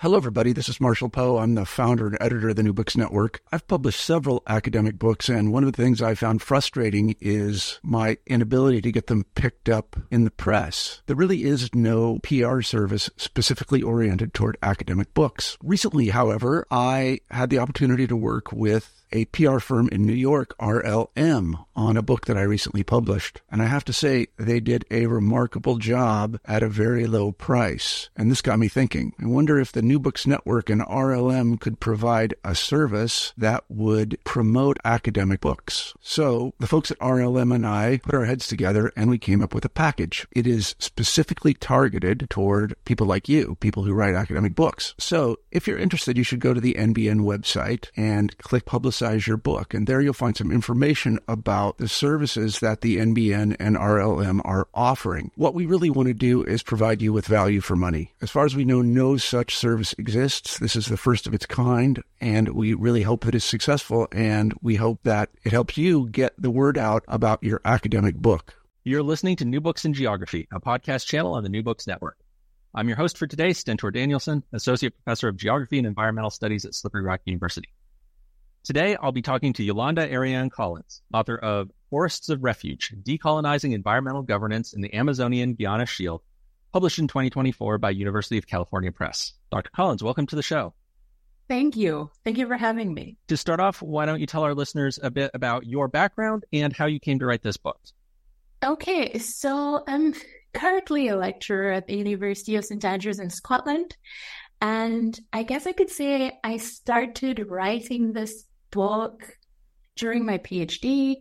Hello, everybody. This is Marshall Poe. I'm the founder and editor of the New Books Network. I've published several academic books, and one of the things I found frustrating is my inability to get them picked up in the press. There really is no PR service specifically oriented toward academic books. Recently, however, I had the opportunity to work with a PR firm in New York, RLM, on a book that I recently published. And I have to say, they did a remarkable job at a very low price. And this got me thinking. I wonder if the New Books Network and RLM could provide a service that would promote academic books. So the folks at RLM and I put our heads together and we came up with a package. It is specifically targeted toward people like you, people who write academic books. So if you're interested, you should go to the NBN website and click Publicize Your Book. And there you'll find some information about the services that the NBN and RLM are offering. What we really want to do is provide you with value for money. As far as we know, no such service exists. This is the first of its kind, and we really hope that it's successful, and we hope that it helps you get the word out about your academic book. You're listening to New Books in Geography, a podcast channel on the New Books Network. I'm your host for today, Stentor Danielson, Associate Professor of Geography and Environmental Studies at Slippery Rock University. Today, I'll be talking to Yolanda Ariane Collins, author of Forests of Refuge, Decolonizing Environmental Governance in the Amazonian Guiana Shield, published in 2024 by University of California Press. Dr. Collins, welcome to the show. Thank you. Thank you for having me. To start off, why don't you tell our listeners a bit about your background and how you came to write this book? Okay, so I'm currently a lecturer at the University of St. Andrews in Scotland. And I guess I could say I started writing this book during my PhD,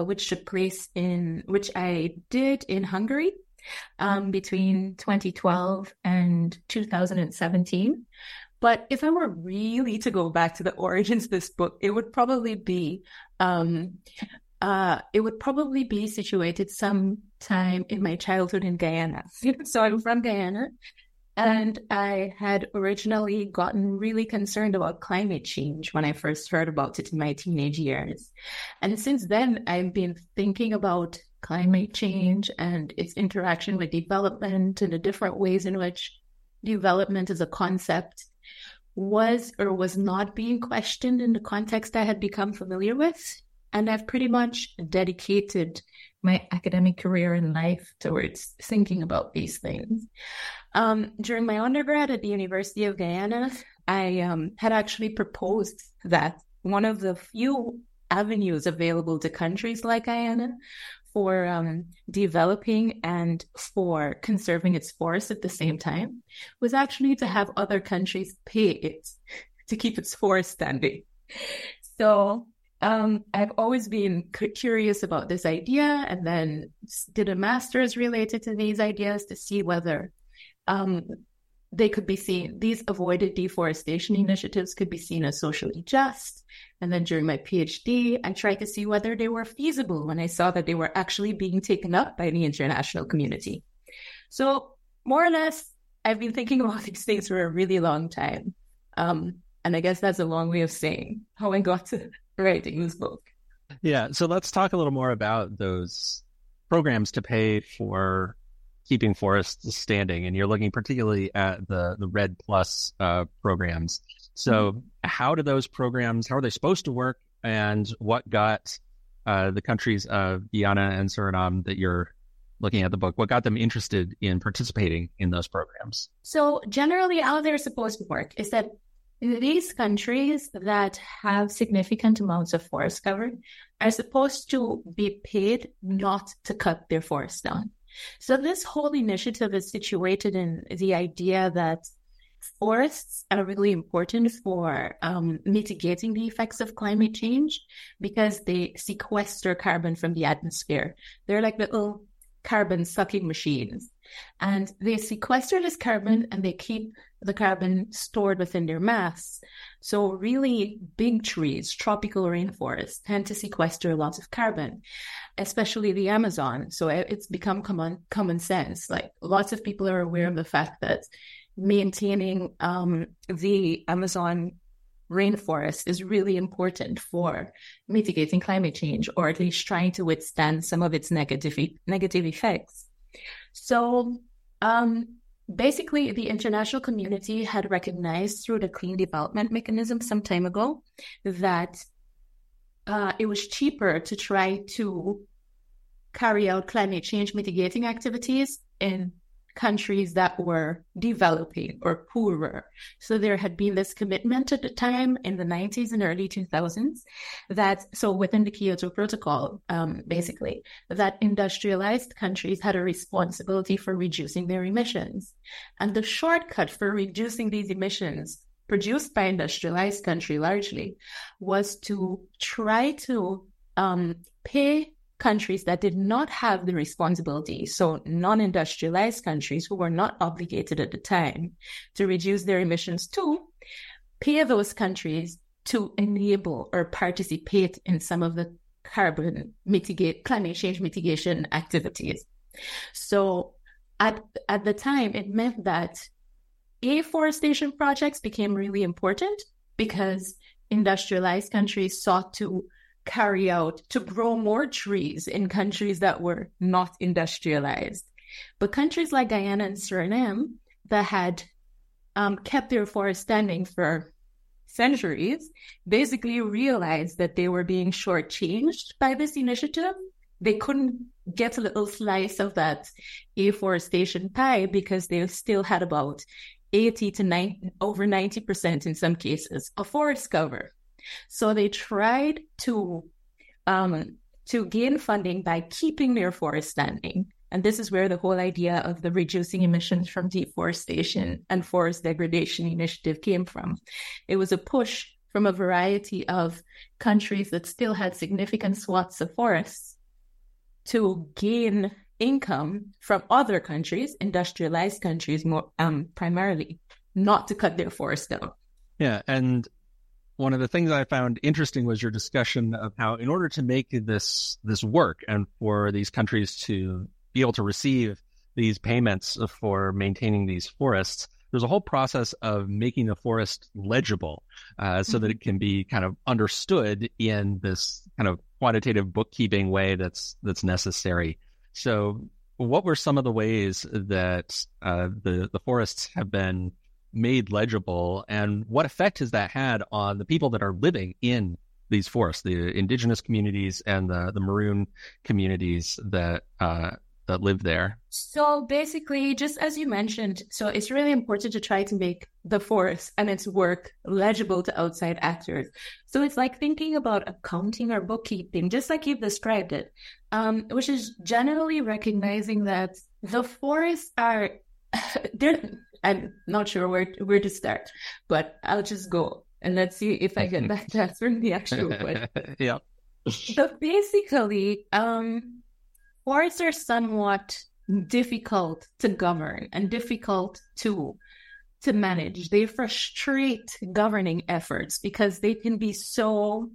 which I did in Hungary between 2012 and 2017. But if I were really to go back to the origins of this book, it would probably be situated sometime in my childhood in Guyana. So I'm from Guyana. And I had originally gotten really concerned about climate change when I first heard about it in my teenage years. And since then, I've been thinking about climate change and its interaction with development and the different ways in which development as a concept was or was not being questioned in the context I had become familiar with. And I've pretty much dedicated my academic career and life towards thinking about these things. During my undergrad at the University of Guyana, I had actually proposed that one of the few avenues available to countries like Guyana for developing and for conserving its forests at the same time was actually to have other countries pay it to keep its forest standing. So I've always been curious about this idea, and then did a master's related to these ideas to see whether they could be seen, these avoided deforestation initiatives could be seen as socially just. And then during my PhD, I tried to see whether they were feasible when I saw that they were actually being taken up by the international community. So more or less, I've been thinking about these things for a really long time. And I guess that's a long way of saying how I got to writing this book. Yeah, so let's talk a little more about those programs to pay for keeping forests standing. And you're looking particularly at the REDD+ programs. So how do those programs, how are they supposed to work? And what got the countries of Guyana and Suriname that you're looking at the book, what got them interested in participating in those programs? So generally how they're supposed to work is that these countries that have significant amounts of forest cover are supposed to be paid not to cut their forests down. So this whole initiative is situated in the idea that forests are really important for mitigating the effects of climate change because they sequester carbon from the atmosphere. They're like little carbon sucking machines. And they sequester this carbon and they keep the carbon stored within their mass. So really big trees, tropical rainforests, tend to sequester lots of carbon, especially the Amazon. So it's become common sense. Like lots of people are aware of the fact that maintaining the Amazon rainforest is really important for mitigating climate change, or at least trying to withstand some of its negative effects. So basically, the international community had recognized through the Clean Development Mechanism some time ago that it was cheaper to try to carry out climate change mitigating activities in countries that were developing or poorer. So there had been this commitment at the time in the 90s and early 2000s so within the Kyoto Protocol, basically, that industrialized countries had a responsibility for reducing their emissions. And the shortcut for reducing these emissions produced by industrialized country largely was to try to pay countries that did not have the responsibility, so non-industrialized countries who were not obligated at the time to reduce their emissions, to pay those countries to enable or participate in some of the climate change mitigation activities. So at the time, it meant that afforestation projects became really important because industrialized countries sought to grow more trees in countries that were not industrialized. But countries like Guyana and Suriname that had kept their forests standing for centuries basically realized that they were being shortchanged by this initiative. They couldn't get a little slice of that afforestation pie because they still had about 80 to over 90% in some cases of forest cover. So they tried to gain funding by keeping their forest standing. And this is where the whole idea of the Reducing Emissions from Deforestation and Forest Degradation Initiative came from. It was a push from a variety of countries that still had significant swaths of forests to gain income from other countries, industrialized countries more primarily, not to cut their forests down. Yeah, and one of the things I found interesting was your discussion of how, in order to make this work and for these countries to be able to receive these payments for maintaining these forests, there's a whole process of making the forest legible so that it can be kind of understood in this kind of quantitative bookkeeping way that's necessary. So what were some of the ways that the forests have been made legible, and what effect has that had on the people that are living in these forests, the indigenous communities and the maroon communities that live there? So basically, just as you mentioned, so it's really important to try to make the forest and its work legible to outside actors. So it's like thinking about accounting or bookkeeping, just like you've described it, which is generally recognizing that the forests are I'm not sure where to start, but I'll just go and let's see if I get back to answering the actual question. Yeah. So basically, forests are somewhat difficult to govern and difficult to manage. They frustrate governing efforts because they can be so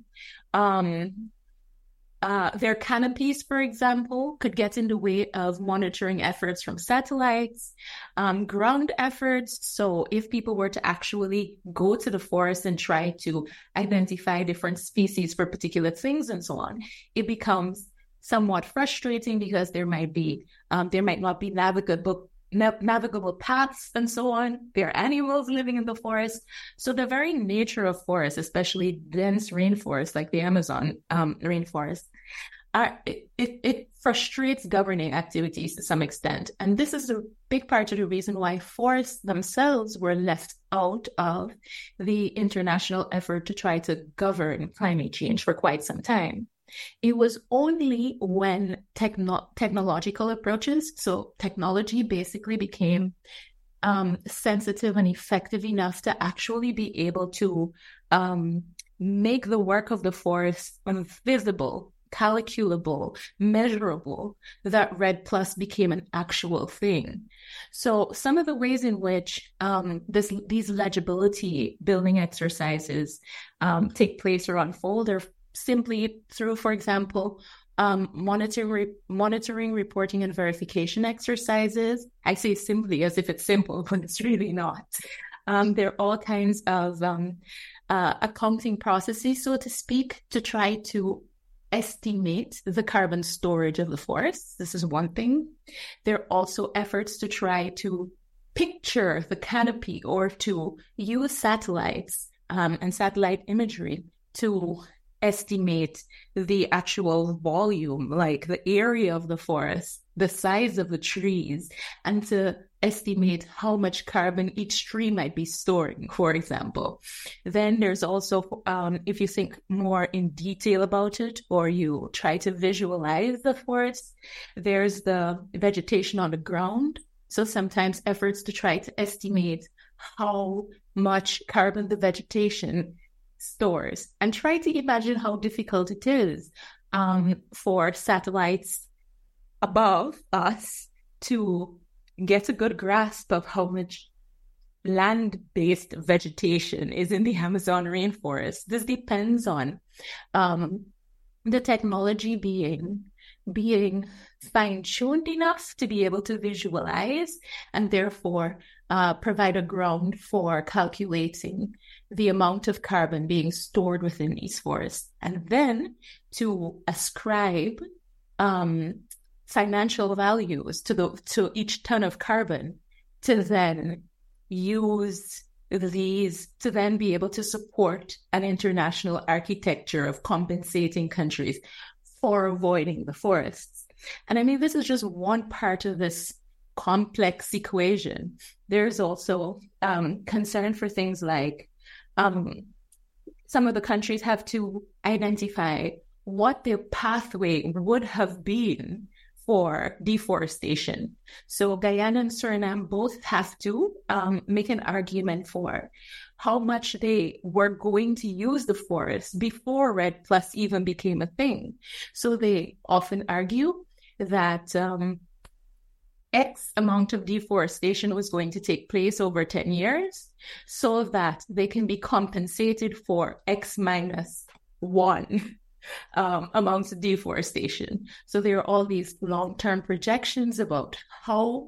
their canopies, for example, could get in the way of monitoring efforts from satellites, ground efforts. So if people were to actually go to the forest and try to identify different species for particular things and so on, it becomes somewhat frustrating because there might not be navigable paths and so on. There are animals living in the forest. So the very nature of forests, especially dense rainforests like the Amazon rainforest, it frustrates governing activities to some extent. And this is a big part of the reason why forests themselves were left out of the international effort to try to govern climate change for quite some time. It was only when technological approaches, so technology basically became sensitive and effective enough to actually be able to make the work of the forest visible, calculable, measurable, that REDD+ became an actual thing. So some of the ways in which these legibility building exercises take place or unfold are simply through, for example, monitoring, reporting, and verification exercises. I say simply as if it's simple, but it's really not. There are all kinds of accounting processes, so to speak, to try to estimate the carbon storage of the forests. This is one thing. There are also efforts to try to picture the canopy or to use satellites and satellite imagery to estimate the actual volume, like the area of the forest, the size of the trees, and to estimate how much carbon each tree might be storing, for example. Then there's also, if you think more in detail about it, or you try to visualize the forest, there's the vegetation on the ground. So sometimes efforts to try to estimate how much carbon the vegetation stores, and try to imagine how difficult it is for satellites above us to get a good grasp of how much land-based vegetation is in the Amazon rainforest. This depends on the technology being fine-tuned enough to be able to visualize and therefore provide a ground for calculating the amount of carbon being stored within these forests, and then to ascribe financial values to each ton of carbon, to then use these to then be able to support an international architecture of compensating countries for avoiding the forests. And I mean, this is just one part of this complex equation. There's also concern for things like some of the countries have to identify what their pathway would have been for deforestation. So Guyana and Suriname both have to make an argument for how much they were going to use the forest before REDD+ even became a thing. So they often argue that X amount of deforestation was going to take place over 10 years so that they can be compensated for X minus 1 amounts of deforestation. So there are all these long-term projections about how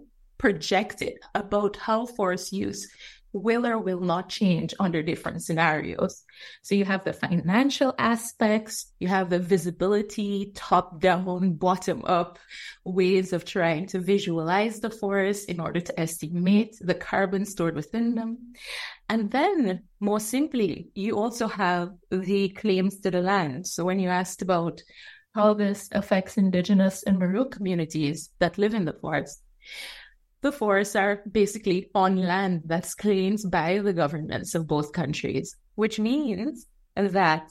forest use will or will not change under different scenarios. So you have the financial aspects, you have the visibility, top-down, bottom-up ways of trying to visualize the forest in order to estimate the carbon stored within them. And then, more simply, you also have the claims to the land. So when you asked about how this affects Indigenous and Maru communities that live in the forest, the forests are basically on land that's claimed by the governments of both countries, which means that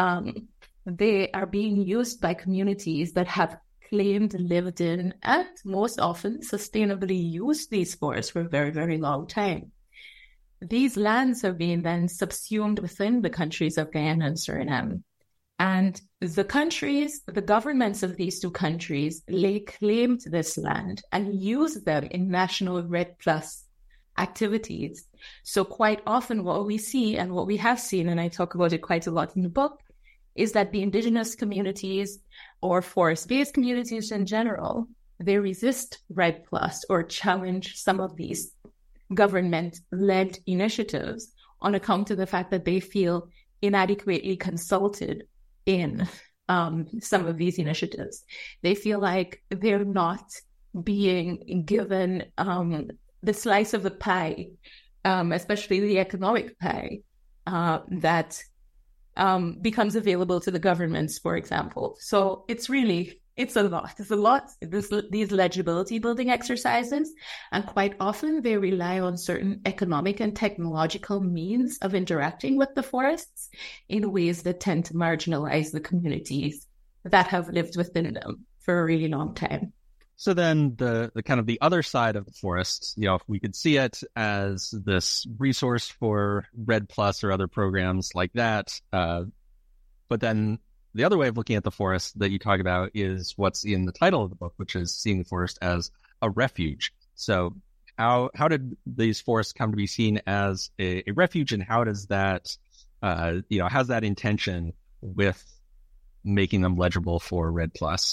they are being used by communities that have claimed, lived in, and most often sustainably used these forests for a very, very long time. These lands are being then subsumed within the countries of Guyana and Suriname. And the governments of these two countries lay claim to this land and use them in national REDD+ activities. So quite often what we see and what we have seen, and I talk about it quite a lot in the book, is that the indigenous communities or forest-based communities in general, they resist REDD+ or challenge some of these government-led initiatives on account of the fact that they feel inadequately consulted in some of these initiatives. They feel like they're not being given the slice of the pie, especially the economic pie, that becomes available to the governments, for example. So it's a lot. These legibility building exercises, and quite often they rely on certain economic and technological means of interacting with the forests in ways that tend to marginalize the communities that have lived within them for a really long time. So then the kind of the other side of the forest, if we could see it as this resource for REDD+ or other programs like that, but then the other way of looking at the forest that you talk about is what's in the title of the book, which is seeing the forest as a refuge. So how did these forests come to be seen as a refuge, and how does that, how's that intention with making them legible for REDD+?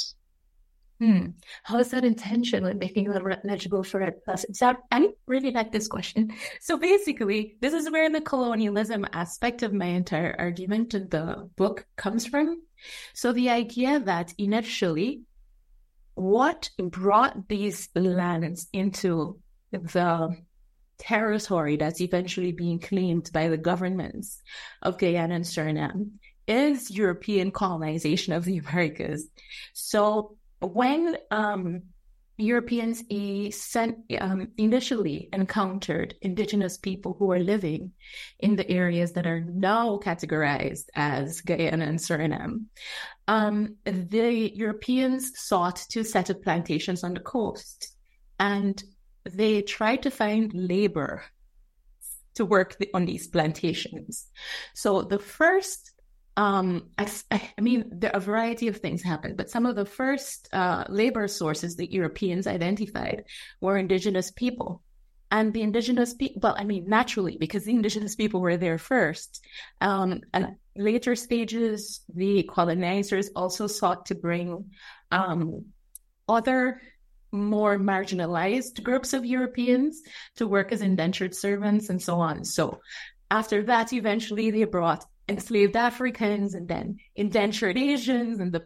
How is that intention with making them legible for REDD+? I really like this question. So basically, this is where the colonialism aspect of my entire argument in the book comes from. So the idea that initially, what brought these lands into the territory that's eventually being claimed by the governments of Guyana and Suriname is European colonization of the Americas. So when Europeans initially encountered indigenous people who were living in the areas that are now categorized as Guyana and Suriname, the Europeans sought to set up plantations on the coast, and they tried to find labor to work on these plantations. So the first there are a variety of things happened, but some of the first labor sources that Europeans identified were indigenous people. And the indigenous people, naturally, because the indigenous people were there first. And later stages, the colonizers also sought to bring other more marginalized groups of Europeans to work as indentured servants and so on. So after that, eventually they brought enslaved Africans and then indentured Asians, and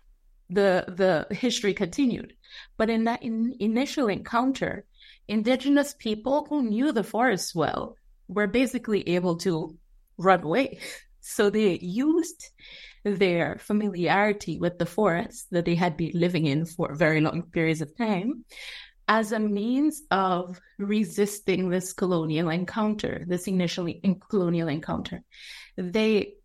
the history continued. But in that initial encounter, indigenous people who knew the forests well were basically able to run away. So they used their familiarity with the forests that they had been living in for very long periods of time as a means of resisting this colonial encounter, this initially colonial encounter. They,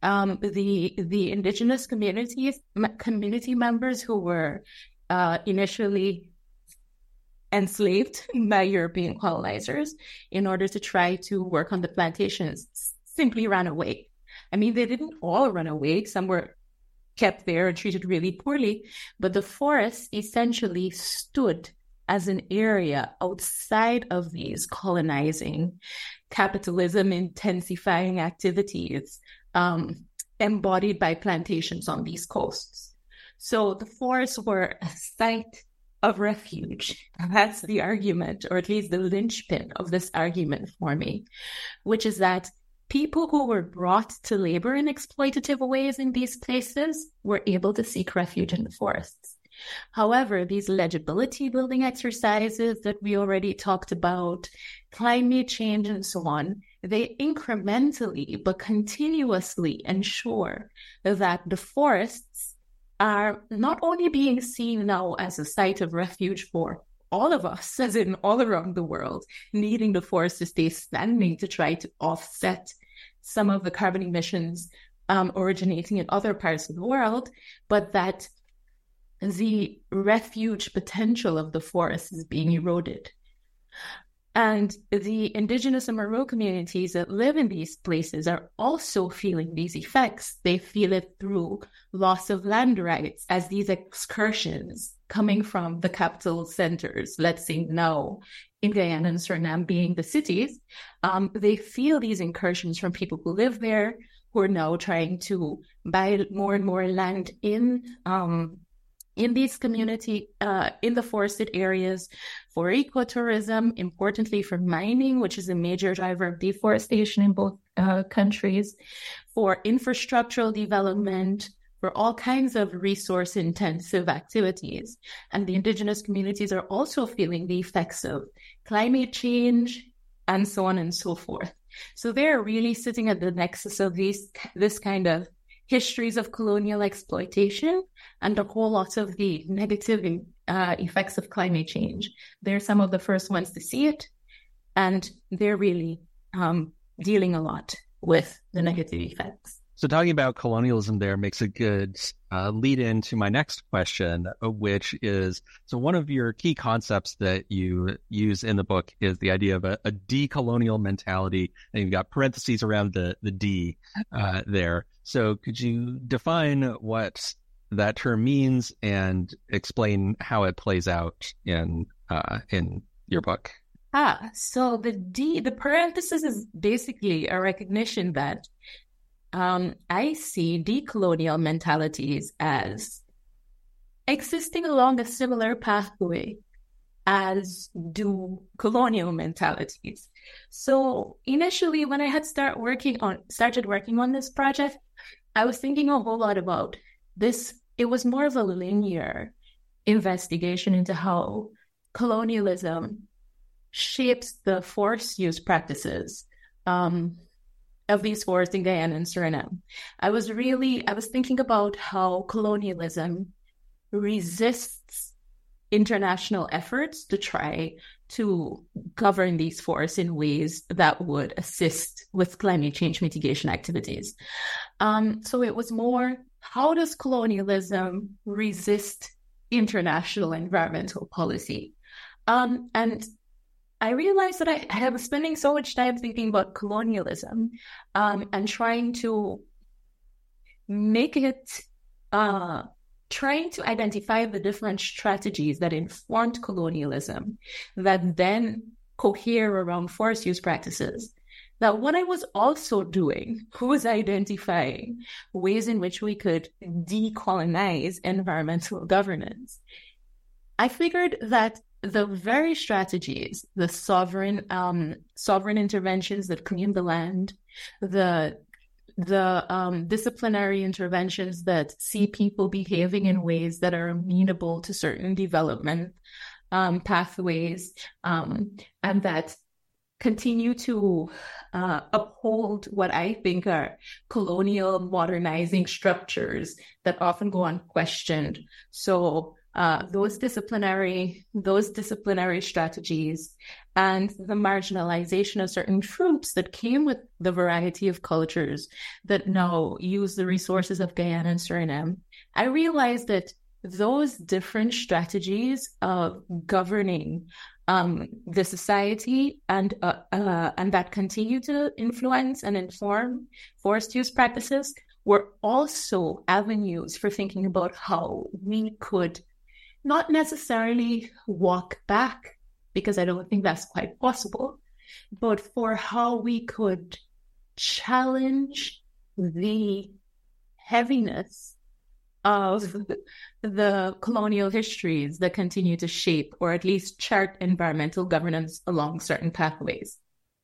the indigenous community members who were initially enslaved by European colonizers in order to try to work on the plantations simply ran away. They didn't all run away. Some were kept there and treated really poorly, but the forest essentially stood as an area outside of these colonizing, capitalism intensifying activities embodied by plantations on these coasts. So the forests were a site of refuge. That's the argument, or at least the linchpin of this argument for me, which is that people who were brought to labor in exploitative ways in these places were able to seek refuge in the forests. However, these legibility building exercises that we already talked about, climate change and so on, they incrementally but continuously ensure that the forests are not only being seen now as a site of refuge for all of us, as in all around the world, needing the forest to stay standing to try to offset some of the carbon emissions originating in other parts of the world, but that the refuge potential of the forest is being eroded. And the indigenous and Moro communities that live in these places are also feeling these effects. They feel it through loss of land rights as these excursions coming from the capital centers, let's say now in Guyana and Suriname being the cities, they feel these incursions from people who live there, who are now trying to buy more and more land in these community, in the forested areas, for ecotourism, importantly for mining, which is a major driver of deforestation in both countries, for infrastructural development, for all kinds of resource-intensive activities. And the indigenous communities are also feeling the effects of climate change and so on and so forth. So they're really sitting at the nexus of this kind of histories of colonial exploitation and a whole lot of the negative effects of climate change. They're some of the first ones to see it, and they're really dealing a lot with the negative effects. So talking about colonialism there makes a good lead into my next question, which is, so one of your key concepts that you use in the book is the idea of a decolonial mentality, and you've got parentheses around the D there. So could you define what that term means and explain how it plays out in your book? So the parenthesis is basically a recognition that I see decolonial mentalities as existing along a similar pathway as do colonial mentalities. So initially, when I had started working on this project, I was thinking a whole lot about this. It was more of a linear investigation into how colonialism shapes the forest use practices of these forests in Guyana and Suriname. I was thinking about how colonialism resists international efforts to try to govern these forests in ways that would assist with climate change mitigation activities. So it was more, how does colonialism resist international environmental policy? And I realized that I was spending so much time thinking about colonialism and trying to trying to identify the different strategies that informed colonialism that then cohere around forest use practices. That what I was also doing was identifying ways in which we could decolonize environmental governance. I figured that the very strategies, the sovereign interventions that claim the land, the disciplinary interventions that see people behaving in ways that are amenable to certain development pathways, and that continue to uphold what I think are colonial modernizing structures that often go unquestioned. So those disciplinary strategies and the marginalization of certain groups that came with the variety of cultures that now use the resources of Guyana and Suriname, I realized that those different strategies of governing the society and that continue to influence and inform forest use practices were also avenues for thinking about how we could not necessarily walk back, because I don't think that's quite possible, but for how we could challenge the heaviness of the colonial histories that continue to shape or at least chart environmental governance along certain pathways.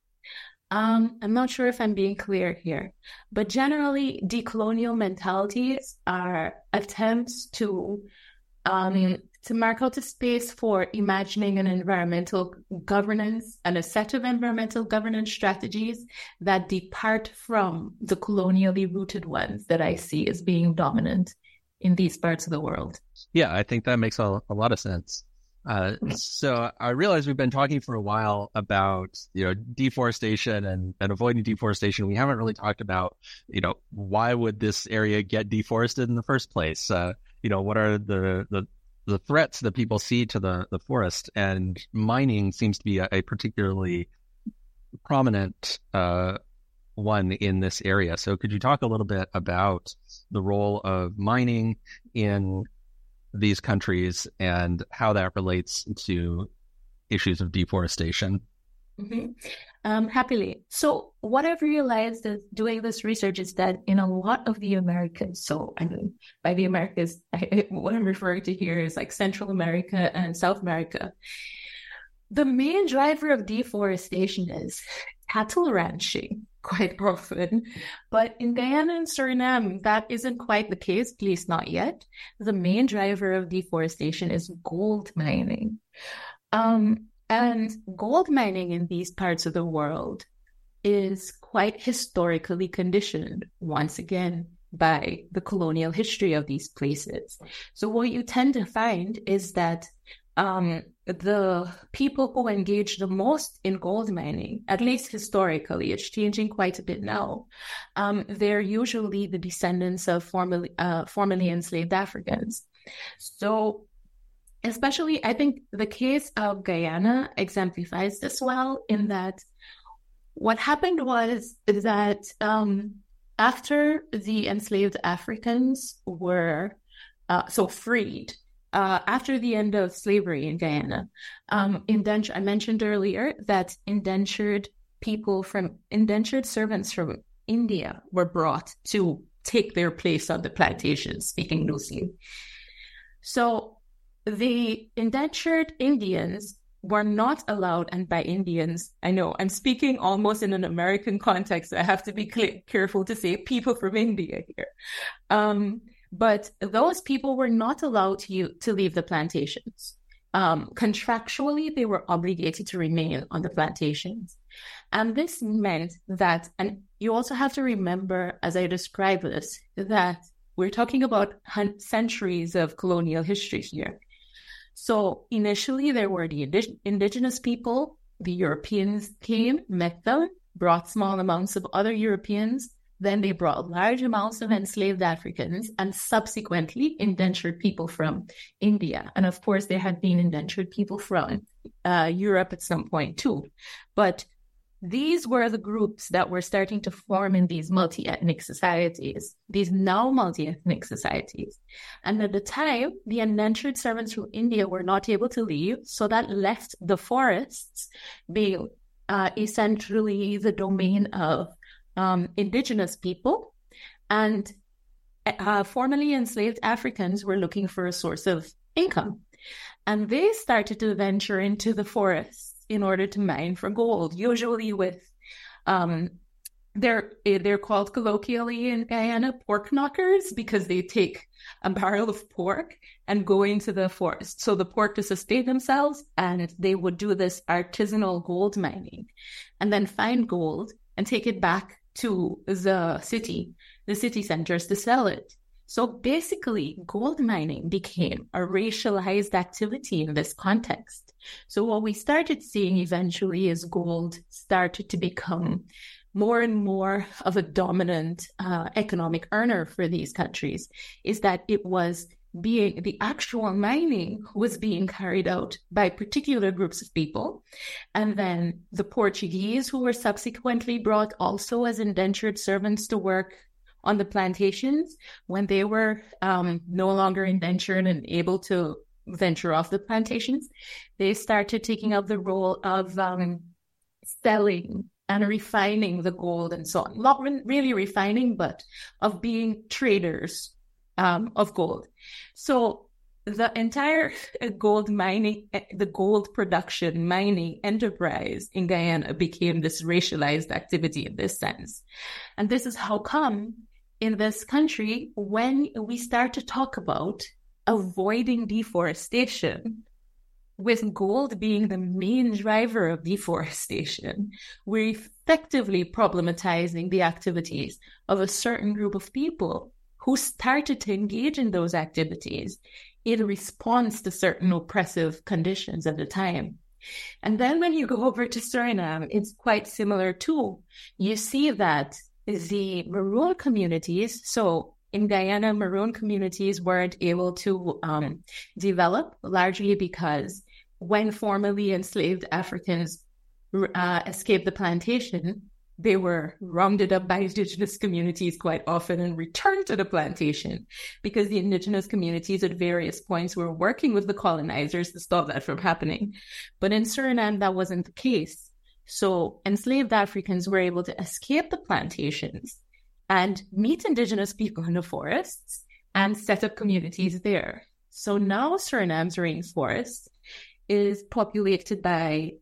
I'm not sure if I'm being clear here, but generally decolonial mentalities are attempts to mark out a space for imagining an environmental governance and a set of environmental governance strategies that depart from the colonially rooted ones that I see as being dominant in these parts of the world. Yeah, I think that makes a lot of sense. So I realize we've been talking for a while about, deforestation and avoiding deforestation. We haven't really talked about, why would this area get deforested in the first place? What are the threats that people see to the forest? And mining seems to be a particularly prominent one in this area. So could you talk a little bit about the role of mining in these countries and how that relates to issues of deforestation? Mm-hmm. Happily. So what I've realized is doing this research is that in a lot of the Americas, so I mean, by the Americas, what I'm referring to here is like Central America and South America. The main driver of deforestation is cattle ranching quite often. But in Guyana and Suriname, that isn't quite the case, at least not yet. The main driver of deforestation is gold mining. And gold mining in these parts of the world is quite historically conditioned, once again, by the colonial history of these places. So what you tend to find is that the people who engage the most in gold mining, at least historically, it's changing quite a bit now, they're usually the descendants of formerly enslaved Africans. So especially, I think the case of Guyana exemplifies this well, in that what happened was that after the enslaved Africans were freed, after the end of slavery in Guyana, I mentioned earlier that indentured servants from India were brought to take their place on the plantations, speaking loosely. So the indentured Indians were not allowed, and by Indians, I know I'm speaking almost in an American context, so I have to be careful to say people from India here. But those people were not allowed to leave the plantations. contractually, they were obligated to remain on the plantations. And this meant that, and you also have to remember, as I describe this, that we're talking about centuries of colonial history here. So initially, there were the indigenous people. The Europeans came, met them, brought small amounts of other Europeans. Then they brought large amounts of enslaved Africans and subsequently indentured people from India. And of course, there had been indentured people from Europe at some point too. But these were the groups that were starting to form in these multi-ethnic societies, these now multi-ethnic societies. And at the time, the indentured servants from India were not able to leave, so that left the forests being essentially the domain of indigenous people. And formerly enslaved Africans were looking for a source of income. And they started to venture into the forests in order to mine for gold, usually with, they're called colloquially in Guyana pork knockers, because they take a barrel of pork and go into the forest. So the pork to sustain themselves, and they would do this artisanal gold mining and then find gold and take it back to the city centers to sell it. So basically, gold mining became a racialized activity in this context. So what we started seeing eventually is gold started to become more and more of a dominant economic earner for these countries, is that it was the actual mining was being carried out by particular groups of people. And then the Portuguese, who were subsequently brought also as indentured servants to work on the plantations, when they were no longer indentured and able to venture off the plantations, they started taking up the role of selling and refining the gold and so on. Not really refining, but of being traders of gold. So the entire gold mining, the gold production mining enterprise in Guyana became this racialized activity in this sense. And this is how come in this country, when we start to talk about avoiding deforestation, with gold being the main driver of deforestation, we're effectively problematizing the activities of a certain group of people who started to engage in those activities in response to certain oppressive conditions at the time. And then when you go over to Suriname, it's quite similar too. You see that the Maroon communities, so in Guyana, Maroon communities weren't able to develop, largely because when formerly enslaved Africans escaped the plantation, they were rounded up by indigenous communities quite often and returned to the plantation, because the indigenous communities at various points were working with the colonizers to stop that from happening. But in Suriname, that wasn't the case. So enslaved Africans were able to escape the plantations and meet indigenous people in the forests and set up communities there. So now Suriname's rainforest is populated by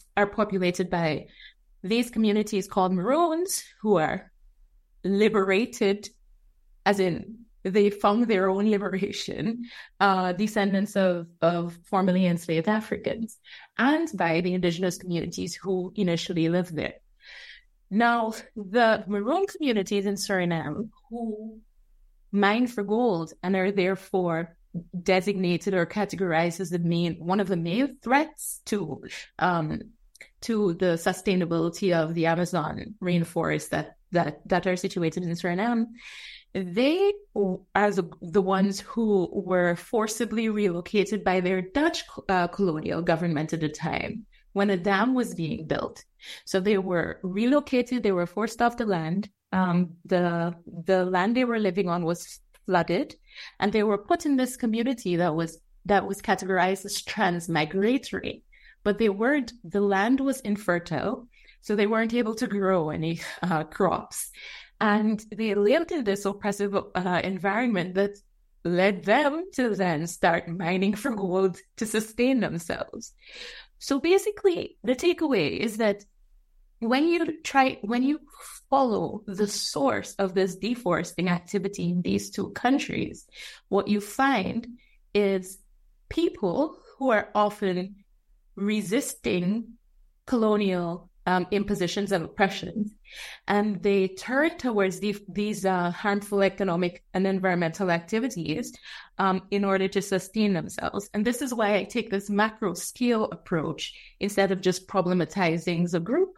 these communities called Maroons, who are liberated, as in they found their own liberation, descendants of formerly enslaved Africans, and by the indigenous communities who initially lived there. Now, the Maroon communities in Suriname who mine for gold and are therefore designated or categorized as one of the main threats to the sustainability of the Amazon rainforest that are situated in Suriname, they are the ones who were forcibly relocated by their Dutch colonial government at the time when a dam was being built. So they were relocated, they were forced off the land. The land they were living on was flooded, and they were put in this community that was categorized as transmigratory. But the land was infertile, so they weren't able to grow any crops. And they lived in this oppressive environment that led them to then start mining for gold to sustain themselves. So basically, the takeaway is that when you follow the source of this deforesting activity in these two countries, what you find is people who are often resisting colonial impositions and oppressions, and they turn towards these harmful economic and environmental activities in order to sustain themselves. And this is why I take this macro scale approach instead of just problematizing the group.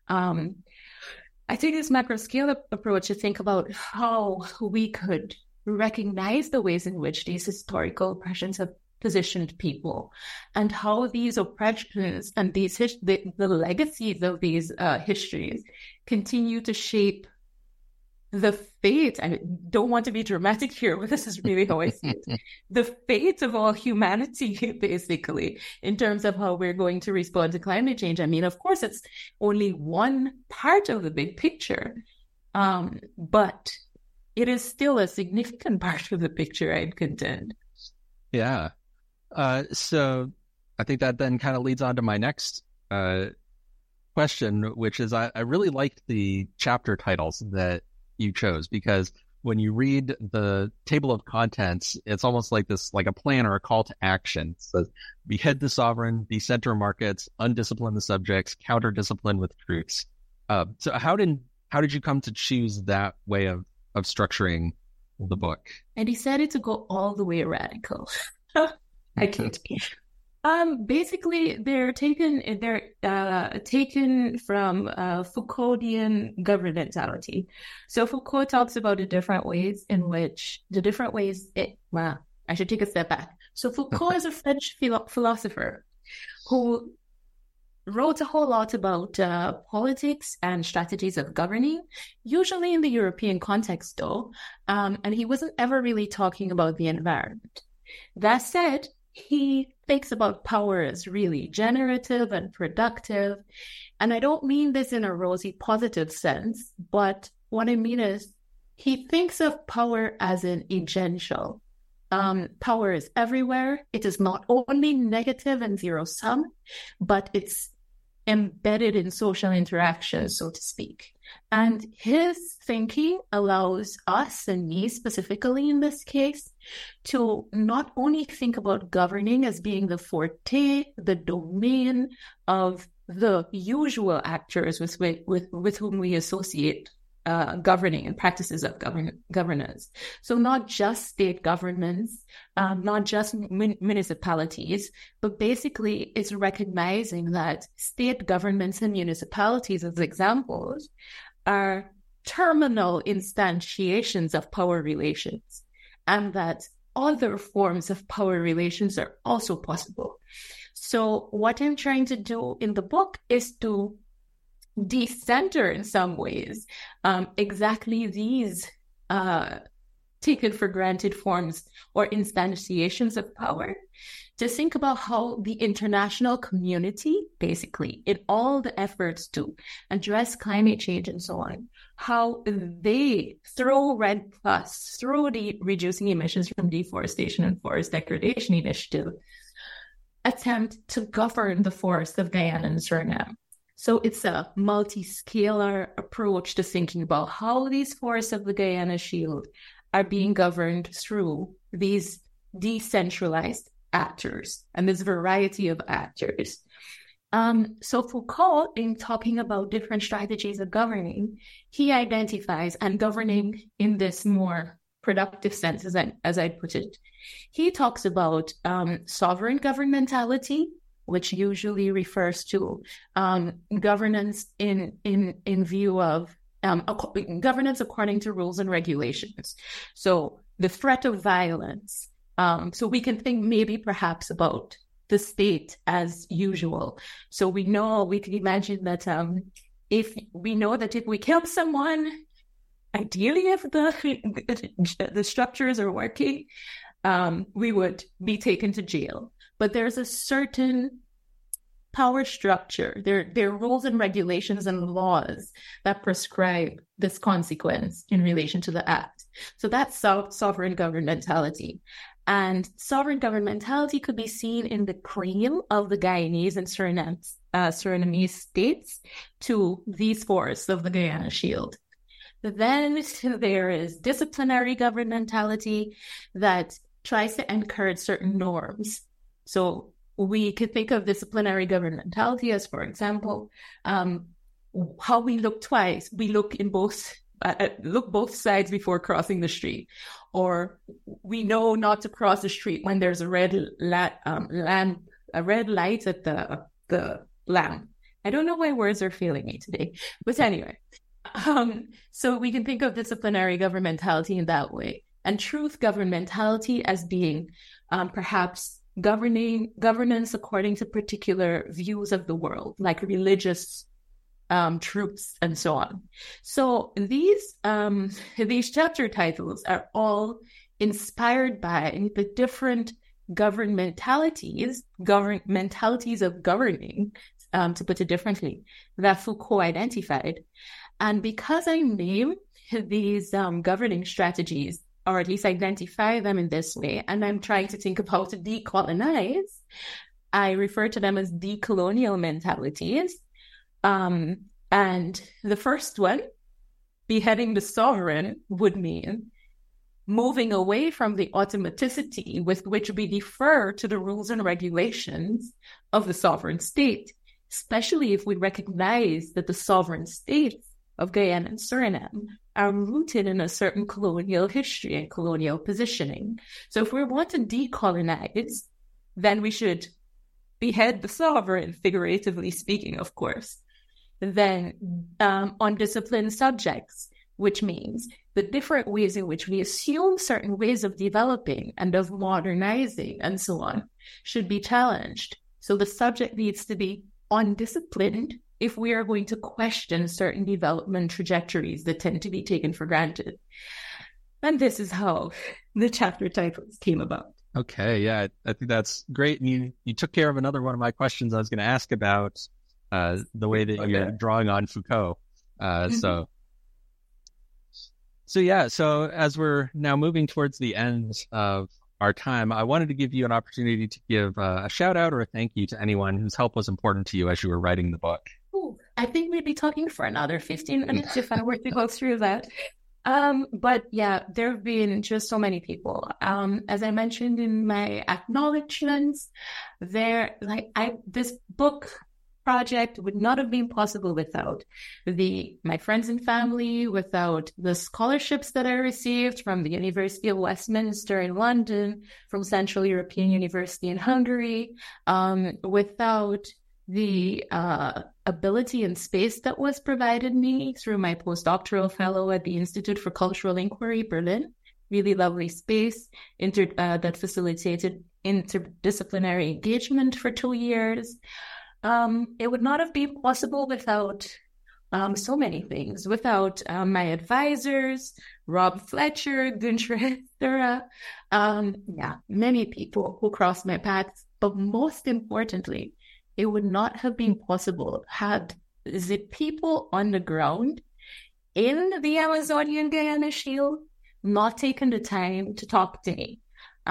I take this macro scale approach to think about how we could recognize the ways in which these historical oppressions have positioned people, and how these oppressions and the legacies of these histories continue to shape the fate. I don't want to be dramatic here, but this is really how I see it. The fate of all humanity, basically, in terms of how we're going to respond to climate change. I mean, of course, it's only one part of the big picture, but it is still a significant part of the picture, I'd contend. Yeah. So I think that then kind of leads on to my next question, which is I really liked the chapter titles that you chose, because when you read the table of contents, it's almost like a plan or a call to action. It says, behead the sovereign, decenter markets, undiscipline the subjects, counter discipline with troops. So how did you come to choose that way of structuring the book? I decided to go all the way radical. I can't. Basically, they're taken from Foucauldian governmentality. So Foucault talks about I should take a step back. So Foucault is a French philosopher who wrote a whole lot about politics and strategies of governing, usually in the European context, though, and he wasn't ever really talking about the environment. That said, he thinks about power as really generative and productive. And I don't mean this in a rosy positive sense, but what I mean is he thinks of power as an agential. Power is everywhere. It is not only negative and zero sum, but it's embedded in social interaction, so to speak. And his thinking allows us, and me specifically in this case, to not only think about governing as being the forte, the domain of the usual actors with whom we associate governing and practices of governance. So not just state governments, not just municipalities, but basically it's recognizing that state governments and municipalities, as examples, are terminal instantiations of power relations, and that other forms of power relations are also possible. So what I'm trying to do in the book is to decenter in some ways exactly these taken for granted forms or instantiations of power, to think about how the international community, basically, in all the efforts to address climate change and so on, how they, through REDD+, through the Reducing Emissions from Deforestation and Forest Degradation Initiative, attempt to govern the forests of Guyana and Suriname. So it's a multi-scalar approach to thinking about how these forests of the Guyana Shield are being governed through these decentralized actors and this variety of actors. So Foucault, in talking about different strategies of governing, he identifies, and governing in this more productive sense, as I put it, he talks about sovereign governmentality, which usually refers to governance in view of governance according to rules and regulations. So the threat of violence. So we can think maybe perhaps about the state as usual. So we can imagine that if we kill someone, ideally if the structures are working, we would be taken to jail. But there's a certain power structure. There are rules and regulations and laws that prescribe this consequence in relation to the act. So that's sovereign governmentality. And sovereign governmentality could be seen in the claim of the Guyanese and Surinamese states to these forests of the Guyana Shield. Then there is disciplinary governmentality that tries to encourage certain norms. So we could think of disciplinary governmentality as, for example, how we look twice. We look look both sides before crossing the street, or we know not to cross the street when there's a red light at the lamp. I don't know why words are failing me today, but anyway, so we can think of disciplinary governmentality in that way, and truth governmentality as being perhaps governance according to particular views of the world, like religious truths and so on. So these chapter titles are all inspired by the different mentalities of governing, to put it differently, that Foucault identified. And because I name these governing strategies, or at least identify them in this way, and I'm trying to think of how to decolonize, I refer to them as decolonial mentalities. And the first one, beheading the sovereign, would mean moving away from the automaticity with which we defer to the rules and regulations of the sovereign state, especially if we recognize that the sovereign states of Guyana and Suriname are rooted in a certain colonial history and colonial positioning. So if we want to decolonize, then we should behead the sovereign, figuratively speaking, of course. Then on disciplined subjects, which means the different ways in which we assume certain ways of developing and of modernizing and so on should be challenged. So the subject needs to be undisciplined if we are going to question certain development trajectories that tend to be taken for granted. And this is how the chapter titles came about. Okay, yeah, I think that's great. And you took care of another one of my questions I was going to ask about the way that you're drawing on Foucault. So as we're now moving towards the end of our time, I wanted to give you an opportunity to give a shout out or a thank you to anyone whose help was important to you as you were writing the book. Ooh, I think we'd be talking for another 15 minutes if I were to go through that. But yeah, there have been just so many people. As I mentioned in my acknowledgements, this book project would not have been possible without my friends and family, without the scholarships that I received from the University of Westminster in London, from Central European University in Hungary, without the ability and space that was provided me through my postdoctoral fellow at the Institute for Cultural Inquiry, Berlin. Really lovely space that facilitated interdisciplinary engagement for 2 years. It would not have been possible without so many things, without my advisors, Rob Fletcher, Gunther Hestura, many people who crossed my path. But most importantly, it would not have been possible had the people on the ground in the Amazonian Guyana Shield not taken the time to talk to me.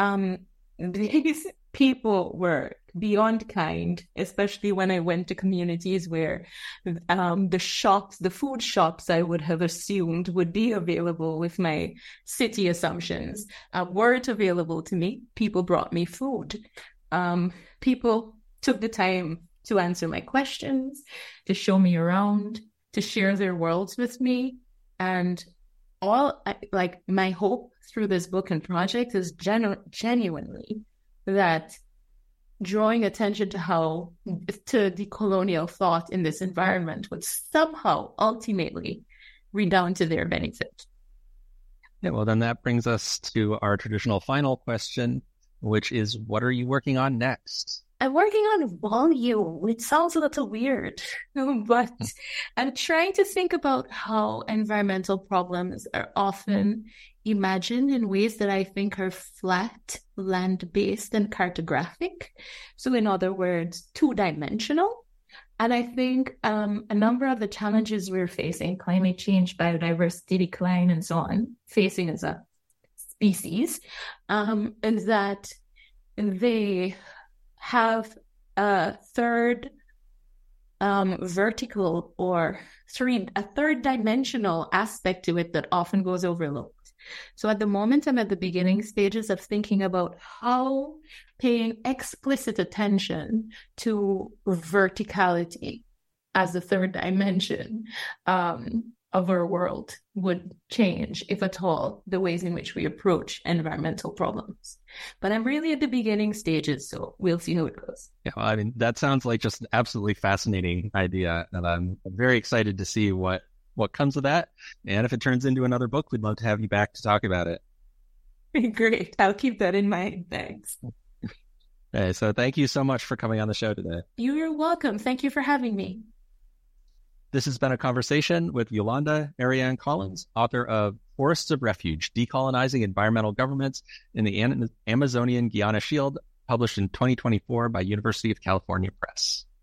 These people were beyond kind, especially when I went to communities where the food shops I would have assumed would be available with my city assumptions weren't available to me. People brought me food. People took the time to answer my questions, to show me around, to share their worlds with me. And my hope through this book and project is genuinely that drawing attention to the colonial thought in this environment would somehow ultimately redound to their benefit. Yeah, well, then that brings us to our traditional final question, which is, what are you working on next? I'm working on volume, which sounds a little weird, but I'm trying to think about how environmental problems are often imagined in ways that I think are flat, land-based, and cartographic. So in other words, two-dimensional. And I think a number of the challenges we're facing, climate change, biodiversity decline, and so on, facing as a species, is that they have a third vertical or a third dimensional aspect to it that often goes overlooked. So at the moment, I'm at the beginning stages of thinking about how paying explicit attention to verticality as the third dimension of our world would change, if at all, the ways in which we approach environmental problems. But I'm really at the beginning stages, so we'll see how it goes. Yeah, well, I mean, that sounds like just an absolutely fascinating idea, and I'm very excited to see what comes of that. And if it turns into another book, we'd love to have you back to talk about it. Great. I'll keep that in mind. Thanks. Okay, so thank you so much for coming on the show today. You're welcome. Thank you for having me. This has been a conversation with Yolanda Ariane Collins, author of Forests of Refuge, Decolonizing Environmental Governments in the Amazonian Guiana Shield, published in 2024 by University of California Press.